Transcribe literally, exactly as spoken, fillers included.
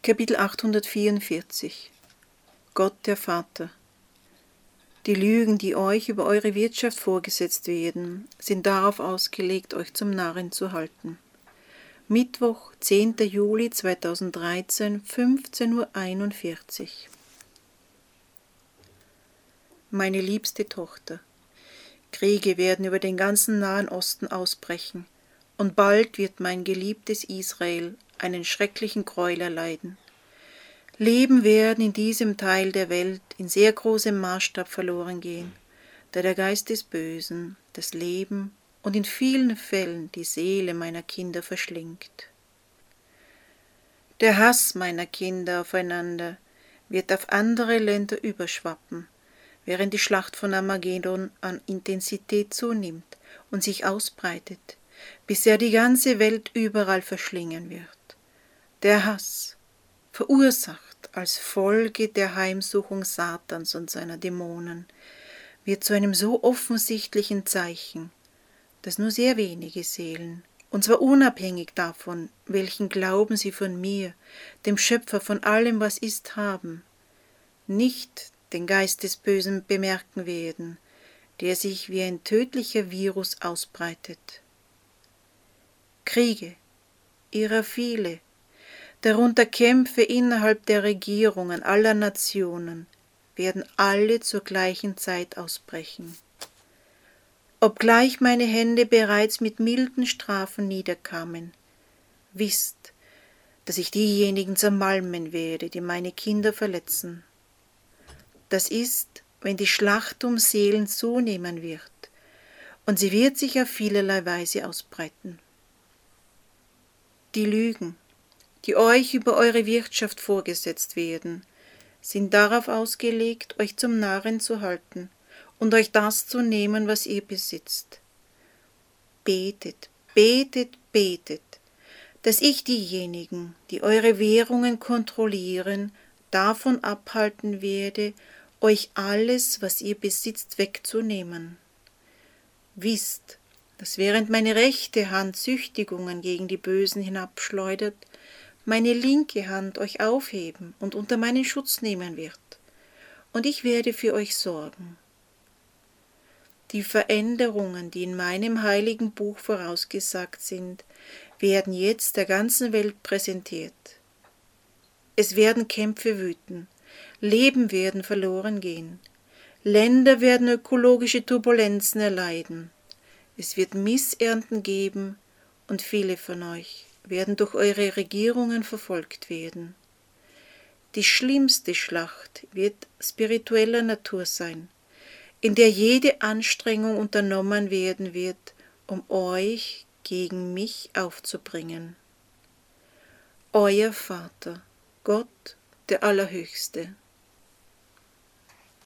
Kapitel achthundertvierundvierzig. Gott der Vater. Die Lügen, die euch über eure Wirtschaft vorgesetzt werden, sind darauf ausgelegt, euch zum Narren zu halten. Mittwoch, zehnter Juli zweitausenddreizehn, fünfzehn Uhr einundvierzig. Meine liebste Tochter, Kriege werden über den ganzen Nahen Osten ausbrechen, und bald wird mein geliebtes Israel einen schrecklichen Gräuel erleiden. Leben werden in diesem Teil der Welt in sehr großem Maßstab verloren gehen, da der Geist des Bösen das Leben und in vielen Fällen die Seele meiner Kinder verschlingt. Der Hass meiner Kinder aufeinander wird auf andere Länder überschwappen, während die Schlacht von Armageddon an Intensität zunimmt und sich ausbreitet, bis er die ganze Welt überall verschlingen wird. Der Hass, verursacht als Folge der Heimsuchung Satans und seiner Dämonen, wird zu einem so offensichtlichen Zeichen, dass nur sehr wenige Seelen, und zwar unabhängig davon, welchen Glauben sie von mir, dem Schöpfer von allem, was ist, haben, nicht den Geist des Bösen bemerken werden, der sich wie ein tödlicher Virus ausbreitet. Kriege, ihrer viele, darunter Kämpfe innerhalb der Regierungen aller Nationen, werden alle zur gleichen Zeit ausbrechen. Obgleich meine Hände bereits mit milden Strafen niederkamen, wisst, dass ich diejenigen zermalmen werde, die meine Kinder verletzen. Das ist, wenn die Schlacht um Seelen zunehmen wird, und sie wird sich auf vielerlei Weise ausbreiten. Die Lügen, die euch über eure Wirtschaft vorgesetzt werden, sind darauf ausgelegt, euch zum Narren zu halten und euch das zu nehmen, was ihr besitzt. Betet, betet, betet, dass ich diejenigen, die eure Währungen kontrollieren, davon abhalten werde, euch alles, was ihr besitzt, wegzunehmen. Wisst, dass während meine rechte Hand Züchtigungen gegen die Bösen hinabschleudert, meine linke Hand euch aufheben und unter meinen Schutz nehmen wird, und ich werde für euch sorgen. Die Veränderungen, die in meinem heiligen Buch vorausgesagt sind, werden jetzt der ganzen Welt präsentiert. Es werden Kämpfe wüten, Leben werden verloren gehen, Länder werden ökologische Turbulenzen erleiden, es wird Missernten geben, und viele von euch werden durch eure Regierungen verfolgt werden. Die schlimmste Schlacht wird spiritueller Natur sein, in der jede Anstrengung unternommen werden wird, um euch gegen mich aufzubringen. Euer Vater, Gott, der Allerhöchste.